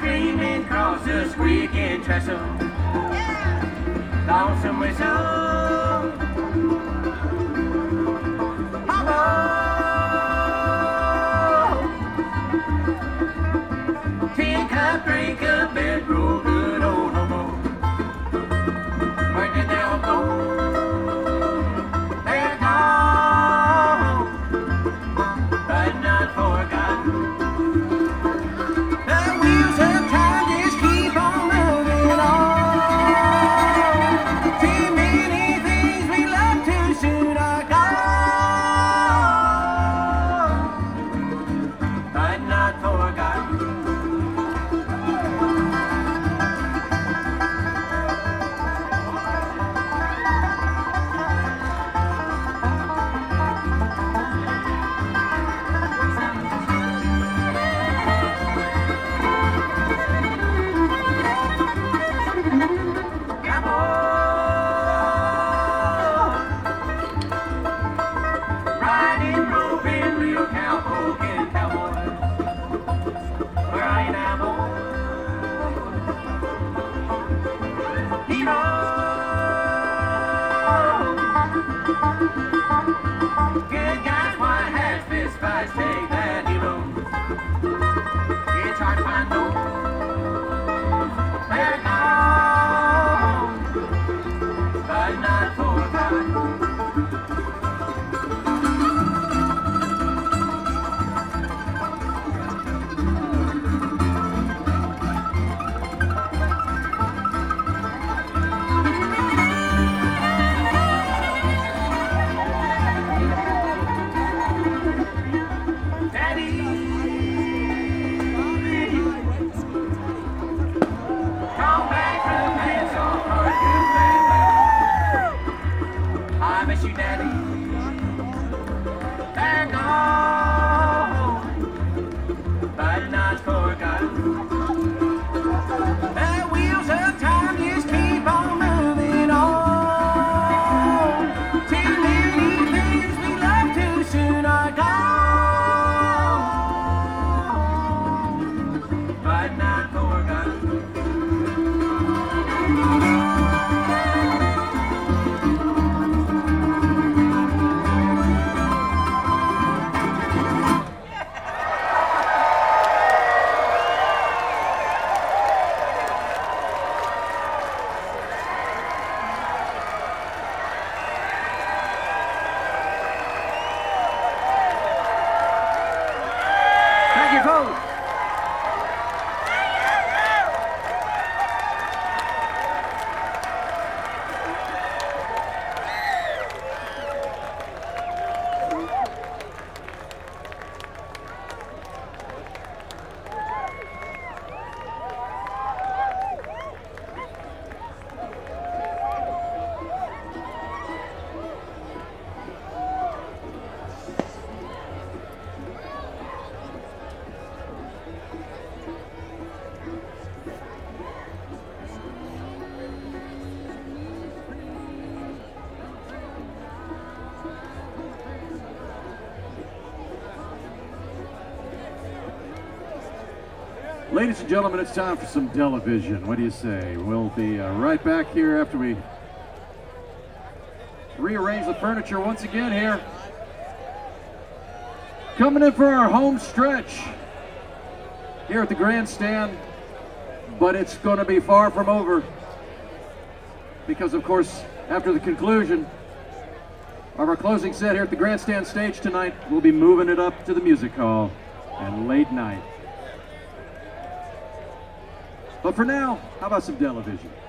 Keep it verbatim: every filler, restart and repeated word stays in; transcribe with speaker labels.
Speaker 1: streaming across the squeaking trestle. Lonesome whistle. Teacup, drink a bed, roll good old hobo. Where did they all go? They're gone, but not forgotten. The wheels of time just keep on moving on. Too many things we love too soon are gone, but not forgotten. Good guys, white hats, fist fights, take that hero. It's hard to find those. They're gone, but not forgotten. I miss you, Daddy. They're gone, but not forgotten. The wheels of time just keep on moving on. Too many things we love too soon are gone, but not forgotten. Thank you, folks.
Speaker 2: Ladies and gentlemen, it's time for some television. What do you say? We'll be uh, right back here after we rearrange the furniture once again here. Coming in for our home stretch here at the grandstand, but it's going to be far from over because, of course, after the conclusion of our closing set here at the grandstand stage tonight, we'll be moving it up to the music hall and late night. But for now, how about some television?